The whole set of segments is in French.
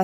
Tella,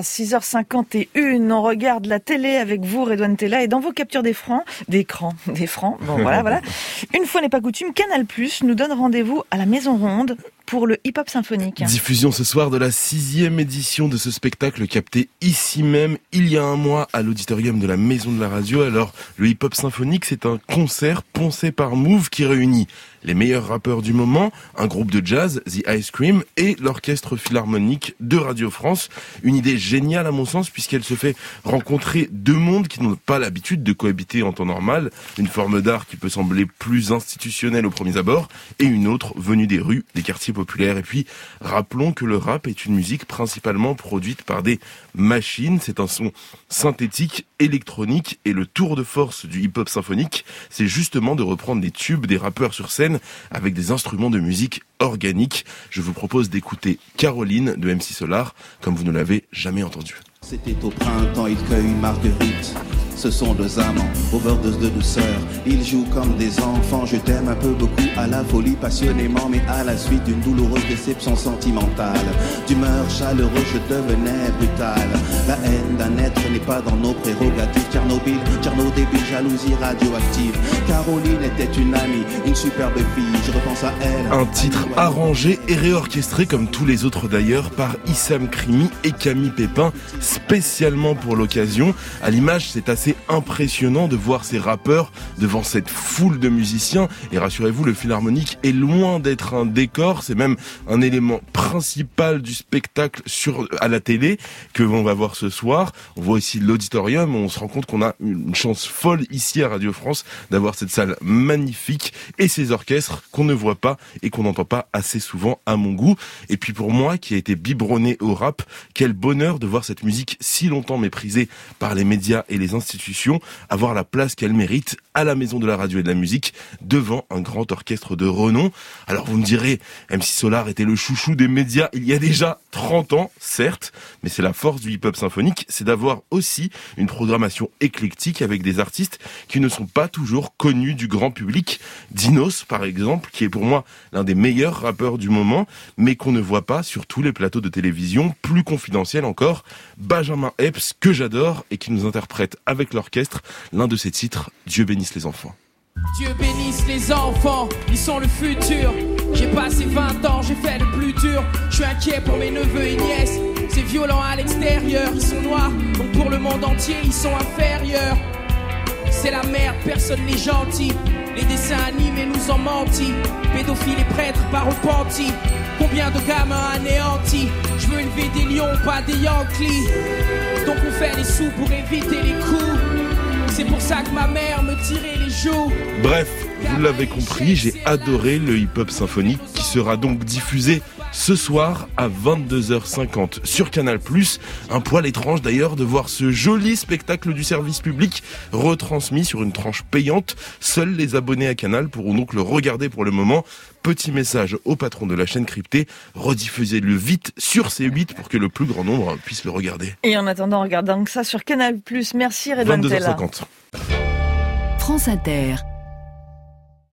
6h51, on regarde la télé avec vous, Redouane Tella, et dans vos captures d'écran, bon voilà. Une fois n'est pas coutume, Canal+, nous donne rendez-vous à la Maison Ronde pour le hip-hop symphonique. Diffusion ce soir de la 6e édition de ce spectacle capté ici même, il y a un mois, à l'auditorium de la Maison de la Radio. Alors, le hip-hop symphonique, c'est un concert poncé par Move qui réunit les meilleurs rappeurs du moment, un groupe de jazz, The Ice Cream, et l'orchestre philharmonique de Radio France. Une idée géniale à mon sens, puisqu'elle se fait rencontrer deux mondes qui n'ont pas l'habitude de cohabiter en temps normal. Une forme d'art qui peut sembler plus institutionnelle au premier abord, et une autre venue des rues, des quartiers populaires. Et puis, rappelons que le rap est une musique principalement produite par des machines. C'est un son synthétique, électronique, et le tour de force du hip-hop symphonique, c'est justement de reprendre des tubes des rappeurs sur scène avec des instruments de musique organiques. Je vous propose d'écouter Caroline de MC Solar, comme vous ne l'avez jamais entendu. C'était au printemps, il cueille Marguerite. Ce sont deux amants, overdose de douceur. Ils jouent comme des enfants, je t'aime un peu beaucoup, à la folie passionnément, mais à la suite d'une douloureuse déception sentimentale. D'humeur chaleureuse, je devenais brutal. La haine d'un être n'est pas dans nos prérogatives. Tchernobyl, débile, jalousie radioactive. Caroline était une amie, une superbe fille, je repense à elle. Un titre arrangé et réorchestré comme tous les autres d'ailleurs par Issam Krimi et Camille Pépin, spécialement pour l'occasion. À l'image, c'est assez impressionnant de voir ces rappeurs devant cette foule de musiciens. Et rassurez-vous, le philharmonique est loin d'être un décor, c'est même un élément principal du spectacle à la télé que l'on va voir ce soir. On voit aussi l'auditorium, on se rend compte qu'on a une chance folle ici à Radio France d'avoir cette salle magnifique et ces orchestres qu'on ne voit pas et qu'on n'entend pas assez souvent à mon goût. Et puis pour moi qui a été biberonné au rap, quel bonheur de voir cette musique si longtemps méprisée par les médias et les institutions avoir la place qu'elle mérite à la Maison de la Radio et de la Musique devant un grand orchestre de renom. Alors vous me direz, MC Solar était le chouchou des médias il y a déjà 30 ans, certes, mais c'est la force du hip-hop symphonique, c'est d'avoir aussi une programmation éclectique avec des artistes qui ne sont pas toujours connus du grand public. Dinos, par exemple, qui est pour moi l'un des meilleurs rappeurs du moment, mais qu'on ne voit pas sur tous les plateaux de télévision. Plus confidentiel encore, Benjamin Epps, que j'adore et qui nous interprète avec l'orchestre l'un de ses titres, Dieu bénisse les enfants. Dieu bénisse les enfants, ils sont le futur. J'ai passé 20 ans, j'ai fait le plus dur. Je suis inquiet pour mes neveux et nièces. C'est violent à l'extérieur, ils sont noirs, donc pour le monde entier, ils sont inférieurs. C'est la merde, personne n'est gentil. Les dessins animés nous ont menti. Pédophiles et prêtres pas repentis. Combien de gamins anéantis. Je veux élever des lions, pas des Yankees. Donc on fait les sous pour éviter les coups. C'est pour ça que ma mère me tirait les joues. Bref, vous l'avez compris, j'ai adoré le hip-hop symphonique qui sera donc diffusé ce soir à 22h50 sur Canal+. Un poil étrange d'ailleurs de voir ce joli spectacle du service public retransmis sur une tranche payante. Seuls les abonnés à Canal pourront donc le regarder pour le moment. Petit message au patron de la chaîne cryptée, rediffusez-le vite sur C8 pour que le plus grand nombre puisse le regarder. Et en attendant, regardons ça sur Canal+. Merci Redouane Tella. 22h50. France Inter.